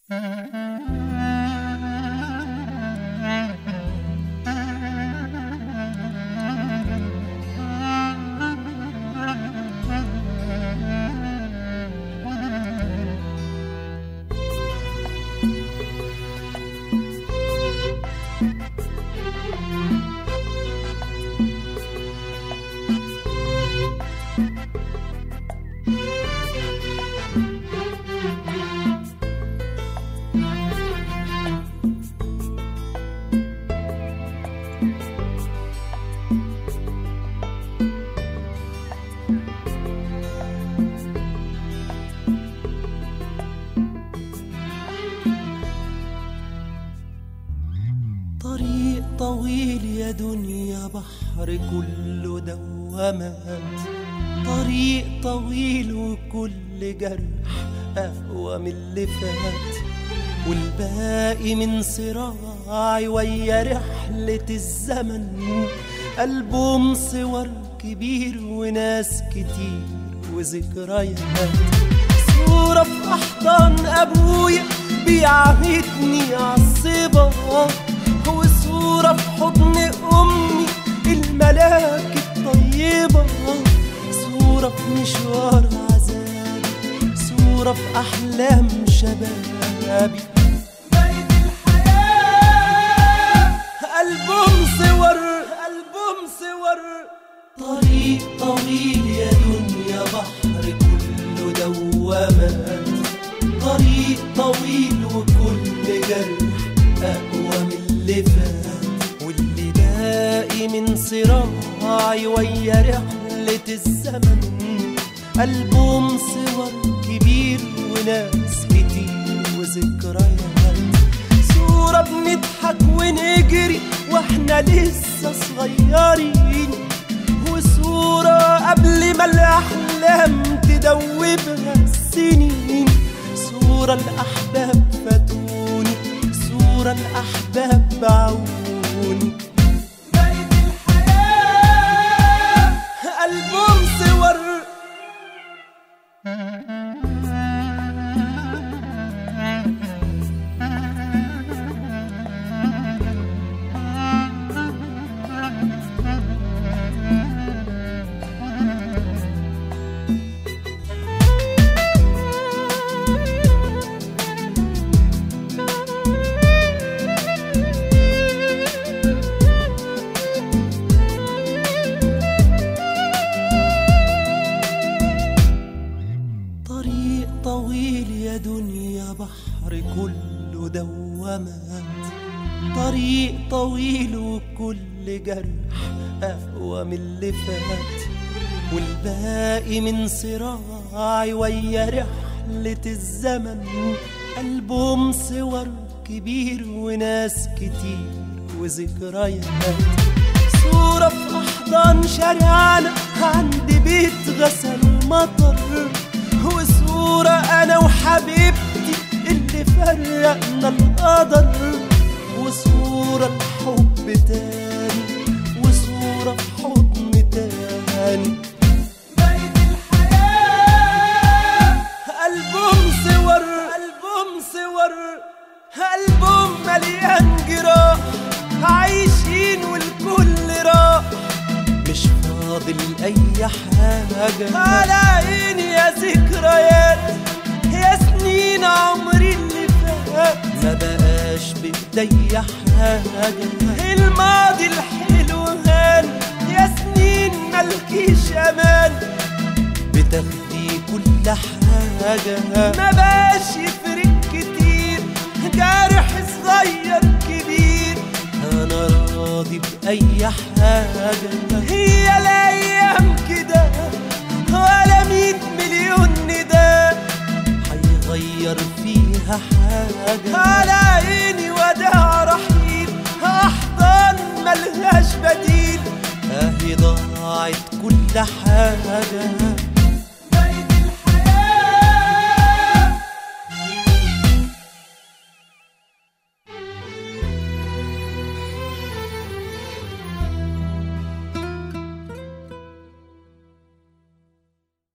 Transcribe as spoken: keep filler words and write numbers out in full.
طريق طويل يا دنيا، بحر كله دوامات. طريق طويل وكل جرح أقوى من اللي فات، والباقي من صراعي ويا رحلة الزمن. ألبوم صور كبير وناس كتير وذكريات. صورة في أحضان أبويا بيعهدني عالصبا، وصورة في حضن أمي الملاك الطيبة. صورة في مشوار عذابي، صورة في أحلام شبابي. بين الحياة ألبوم صور، ألبوم صور. طريق طويل يا دنيا، بحر كله دوامات. طريق طويل وكل جرح أقوى من اللي فات، واللي باقي من صراعي ويا رحلة الزمن. ألبوم صور كبير وناس كتير وذكريات. صورة بنضحك ونجري واحنا لسه صغيرين، وصورة قبل ما الأحلام تدوبها السنين. صورة الأحباب فاتوني، صورة الأحباب بعوني. بين الحياة ألبوم صور. طويل يا دنيا، بحر كله دوامات. طريق طويل وكل جرح أقوى من اللي فات، والباقي من صراعي ويا رحلة الزمن. ألبوم صور كبير وناس كتير وذكريات. صورة في أحضان شارعنا عند بيت غسل مطر، وصورة أنا وحبيبتي اللي فرقنا القدر. وصورة الحب تاني، وصورة في حضن تاني. بين الحياة ألبوم صور، ألبوم صور. ألبوم مليان جراح، عايشين والكل راح، مش فاضل أي حاجة. على عيني يا ذكريات، يا سنين عمري اللي فات، ما بقاش بإيدي حاجة. الماضي الحلو هان، يا سنين ملكيش أمان، بتاخدي كل حاجة. ما بقاش يفرق كتير، جارح صغير كبير، أنا راضي بأي حاجة. هي الأيام كده ولا مية مليون نداء هيغير فيها حاجة. على عيني وداع رحيل، أحضان ملهاش بديل، أهي ضاعت كل حاجة.